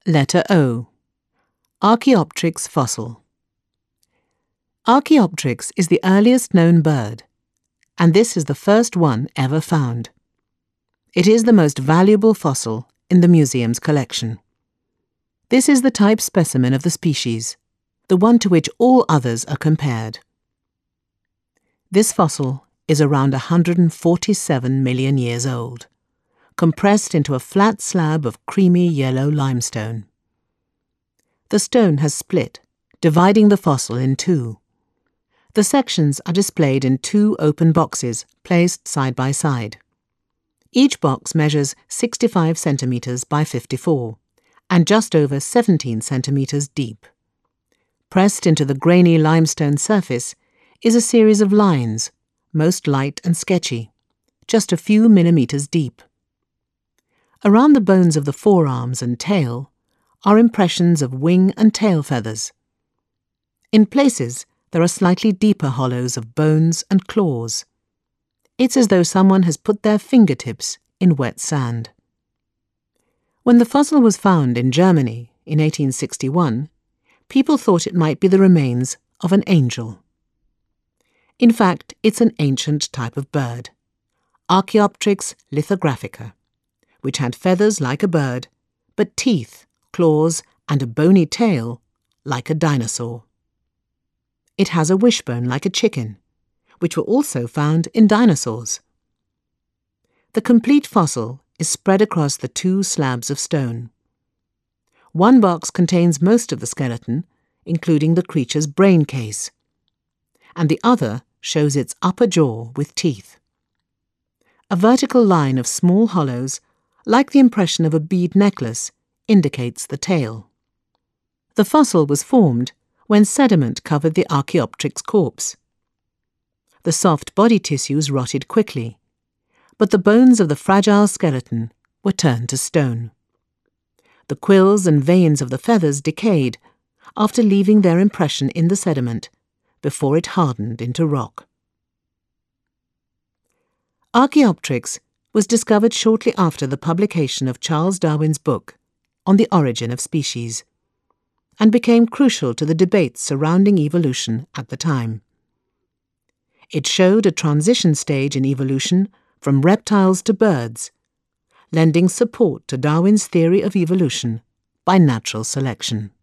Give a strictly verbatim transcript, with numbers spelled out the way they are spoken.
Letter O. Archaeopteryx fossil. Archaeopteryx is the earliest known bird, and this is the first one ever found. It is the most valuable fossil in the museum's collection. This is the type specimen of the species, the one to which all others are compared. This fossil is around one hundred forty-seven million years old, compressed into a flat slab of creamy yellow limestone. The stone has split, dividing the fossil in two. The sections are displayed in two open boxes placed side by side. Each box measures sixty-five centimetres by fifty-four and just over seventeen centimetres deep. Pressed into the grainy limestone surface is a series of lines, most light and sketchy, just a few millimetres deep. Around the bones of the forearms and tail are impressions of wing and tail feathers. In places, there are slightly deeper hollows of bones and claws. It's as though someone has put their fingertips in wet sand. When the fossil was found in Germany in eighteen sixty-one, people thought it might be the remains of an angel. In fact, it's an ancient type of bird, Archaeopteryx lithographica, which had feathers like a bird, but teeth, claws, and a bony tail like a dinosaur. It has a wishbone like a chicken, which were also found in dinosaurs. The complete fossil is spread across the two slabs of stone. One box contains most of the skeleton, including the creature's brain case, and the other shows its upper jaw with teeth. A vertical line of small hollows, like the impression of a bead necklace, indicates the tail. The fossil was formed when sediment covered the Archaeopteryx corpse. The soft body tissues rotted quickly, but the bones of the fragile skeleton were turned to stone. The quills and veins of the feathers decayed after leaving their impression in the sediment before it hardened into rock. Archaeopteryx was discovered shortly after the publication of Charles Darwin's book On the Origin of Species, and became crucial to the debates surrounding evolution at the time. It showed a transition stage in evolution from reptiles to birds, lending support to Darwin's theory of evolution by natural selection.